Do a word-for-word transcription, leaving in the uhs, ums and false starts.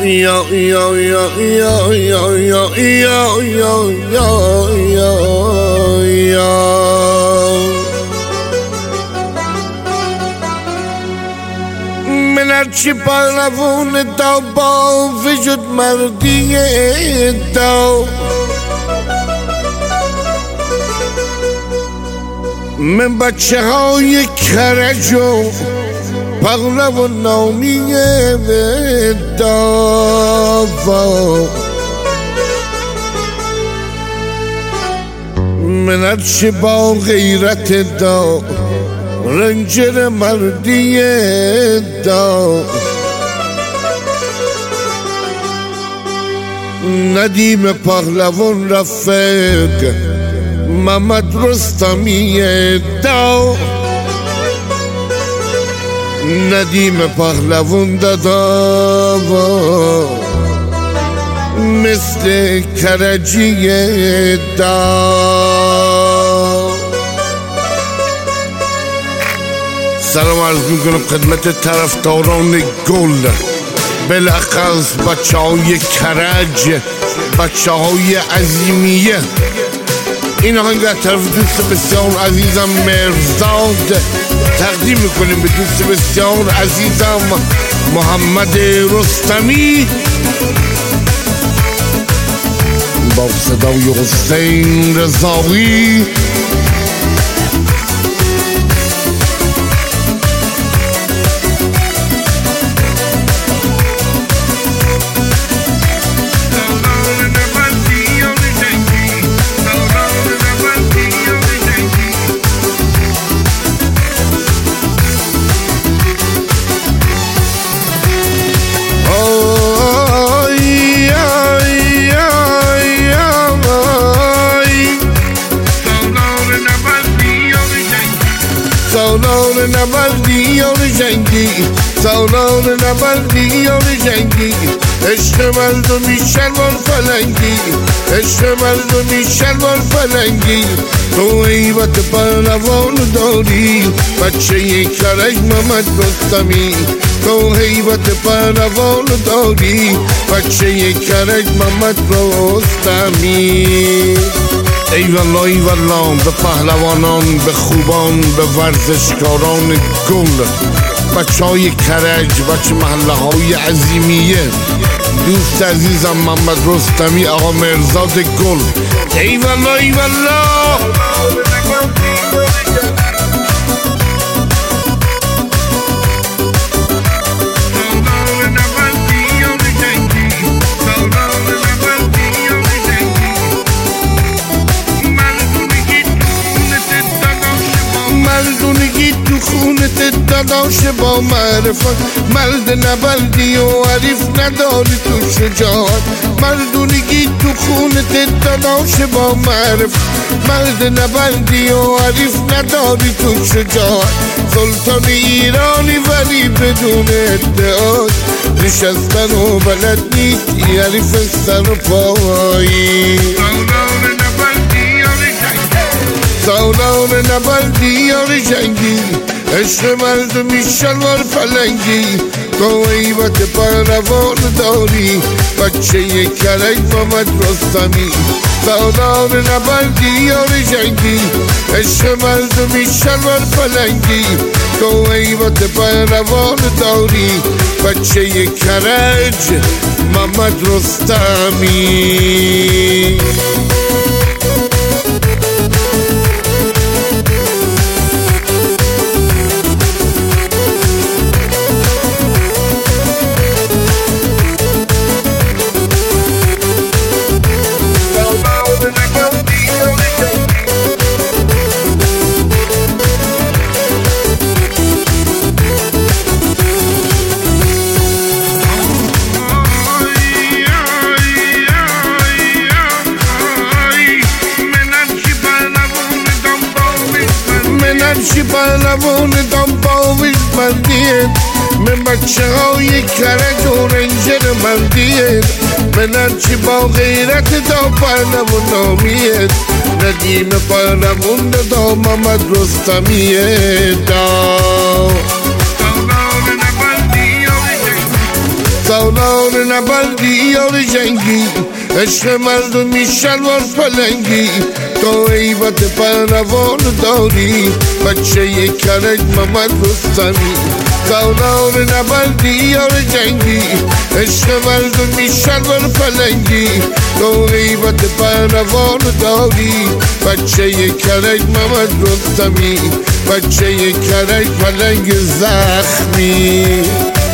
یا یا یا یا یا یا یا یا یا یا من هرچی پهلوان دا با وجود مردی دا من بچه های کرج و پهلوان نامی داوا من هرچی با غیرت دا رنجر مردی دا ندیم پهلوان رفیق محمد رستمی دا ندیم پهلوان دادا مثل کرجی دا سلام عرض میکنم خدمت طرفداران گل، بالاخص بچه های کرج، بچه های عظیمیه. این آهنگ از طرف دوست بسیار عزیزم مرزاد تقدیم میکنیم به دوست بسیار عزیزم محمد رستمی با صدای حسین رضایی. سالار نبردی و جنگی، سالار نبردی و جنگی، عشق مردمی شلوار فلنگی، عشق مردمی شلوار فلنگی. تو هیبت پهلوان داری بچه کرج محمد رستمی، تو هیبت پهلوان داری بچه کرج محمد رستمی. ای والله ای والله به پهلوانان، به خوبان، به ورزشکاران گل، بچه های کرج، بچه محله های عظیمیه، دوست عزیزم محمد رستمی آقا مرزاد گل. ای والله ای والله مردونگی تو خونت داداش با معرفت، مرد نبردی و عریف نداری تو شجاعت. مردونگی تو خونت داداش با معرفت، مرد نبردی و عریف نداری تو شجاعت. سلطان ایرانی ولی بدون ادعا، نشستن و بلد نیستی عریف سر و پایی. سالار نبردی و جنگی، عشق مردمی شلوار فلنگی. تو هیبت پهلوان داری بچه کرج محمد رستمی، سالار نبردی و جنگی، عشق مردمی شلوار فلنگی. تو هیبت پهلوان داری بچه کرج محمد رستمی. هرچی پهلوان دام باویش مردیه، من بچه های کرج و رنجر مردیه. من هرچی با غیرت دا پهلوان نامیه، ندیم پهلوان دا محمد رستمیه دا. سالار نبردی یار جنگی، عشق مردمی شلوار پلنگی، تو عیبت پهلوان داری، بچه کرج محمد رستمی. سالار نبردی یار جنگی، عشق مردمی شلوار پلنگی، تو غیبت پهلوان داری، بچه کرج محمد رستمی، بچه کرج پلنگ زخمی.